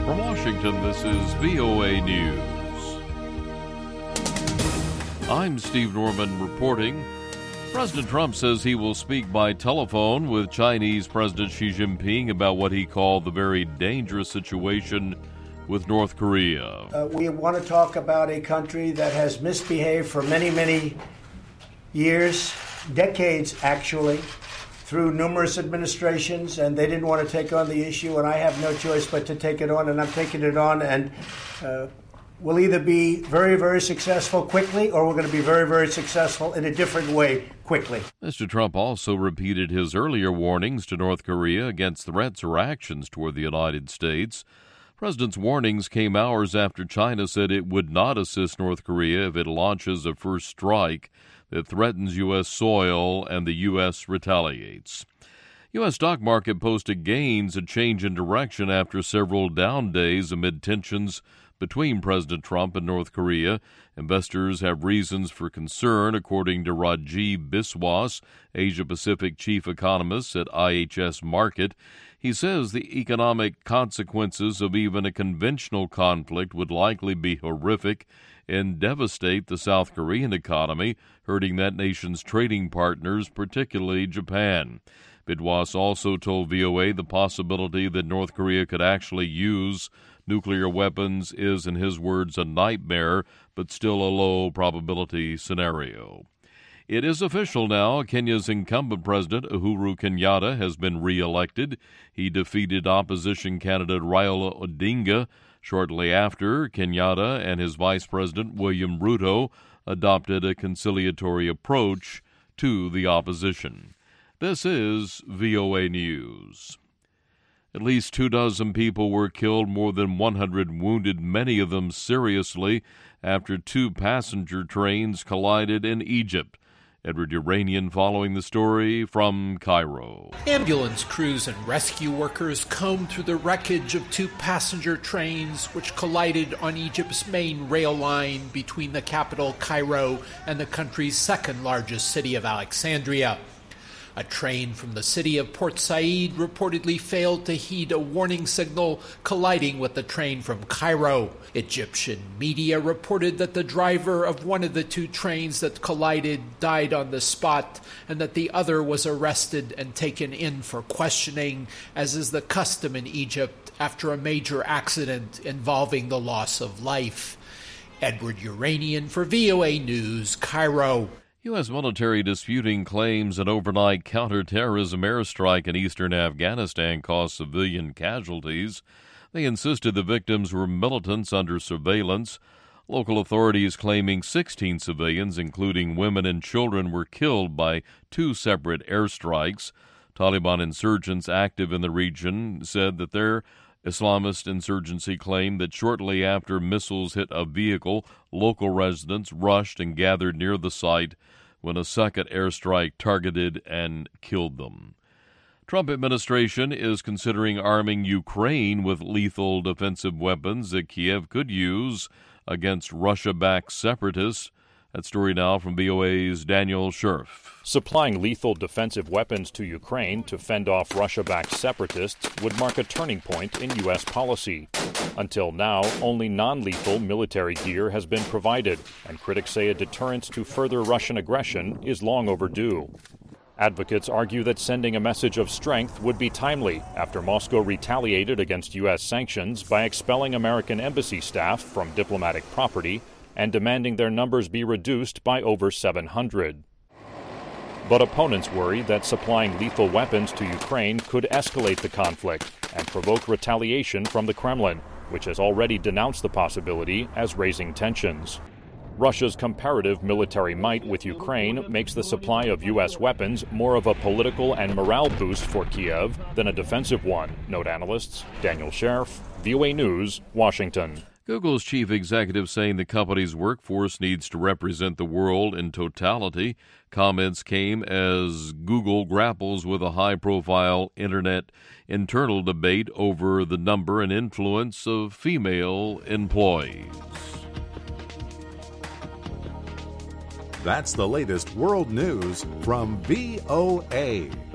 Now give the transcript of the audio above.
From Washington, this is VOA News. I'm Steve Norman reporting. President Trump says he will speak by telephone with Chinese President Xi Jinping about what he called the very dangerous situation with North Korea. We want to talk about a country that has misbehaved for many, many years, decades actually, through numerous administrations, and they didn't want to take on the issue, and I have no choice but to take it on, and I'm taking it on, and we'll either be very, very successful quickly, or we're going to be very, very successful in a different way quickly. Mr. Trump also repeated his earlier warnings to North Korea against threats or actions toward the United States. The President's warnings came hours after China said it would not assist North Korea if it launches a first strike that threatens U.S. soil and the U.S. retaliates. U.S. stock market posted gains, a change in direction after several down days amid tensions between President Trump and North Korea. Investors have reasons for concern, according to Rajiv Biswas, Asia-Pacific chief economist at IHS Markit. He says the economic consequences of even a conventional conflict would likely be horrific and devastate the South Korean economy, hurting that nation's trading partners, particularly Japan. Bidwas also told VOA the possibility that North Korea could actually use nuclear weapons is, in his words, a nightmare, but still a low probability scenario. It is official now. Kenya's incumbent president, Uhuru Kenyatta, has been re-elected. He defeated opposition candidate Raila Odinga. Shortly after, Kenyatta and his vice president, William Ruto, adopted a conciliatory approach to the opposition. This is VOA News. At least 24 people were killed, more than 100 wounded, many of them seriously, after two passenger trains collided in Egypt. Edward Uranian following the story from Cairo. Ambulance crews and rescue workers combed through the wreckage of two passenger trains which collided on Egypt's main rail line between the capital Cairo and the country's second largest city of Alexandria. A train from the city of Port Said reportedly failed to heed a warning signal, colliding with the train from Cairo. Egyptian media reported that the driver of one of the two trains that collided died on the spot, and that the other was arrested and taken in for questioning, as is the custom in Egypt after a major accident involving the loss of life. Edward Uranian for VOA News, Cairo. U.S. military disputing claims an overnight counterterrorism airstrike in eastern Afghanistan caused civilian casualties. They insisted the victims were militants under surveillance. Local authorities claiming 16 civilians, including women and children, were killed by two separate airstrikes. Taliban insurgents active in the region said that their Islamist insurgency claimed that shortly after missiles hit a vehicle, local residents rushed and gathered near the site when a second airstrike targeted and killed them. Trump administration is considering arming Ukraine with lethal defensive weapons that Kiev could use against Russia-backed separatists. That story now from VOA's Daniel Scherf. Supplying lethal defensive weapons to Ukraine to fend off Russia-backed separatists would mark a turning point in U.S. policy. Until now, only non-lethal military gear has been provided, and critics say a deterrent to further Russian aggression is long overdue. Advocates argue that sending a message of strength would be timely after Moscow retaliated against U.S. sanctions by expelling American embassy staff from diplomatic property and demanding their numbers be reduced by over 700. But opponents worry that supplying lethal weapons to Ukraine could escalate the conflict and provoke retaliation from the Kremlin, which has already denounced the possibility as raising tensions. Russia's comparative military might with Ukraine makes the supply of U.S. weapons more of a political and morale boost for Kiev than a defensive one, note analysts. Daniel Scherf, VOA News, Washington. Google's chief executive saying the company's workforce needs to represent the world in totality. Comments came as Google grapples with a high-profile internet internal debate over the number and influence of female employees. That's the latest world news from VOA.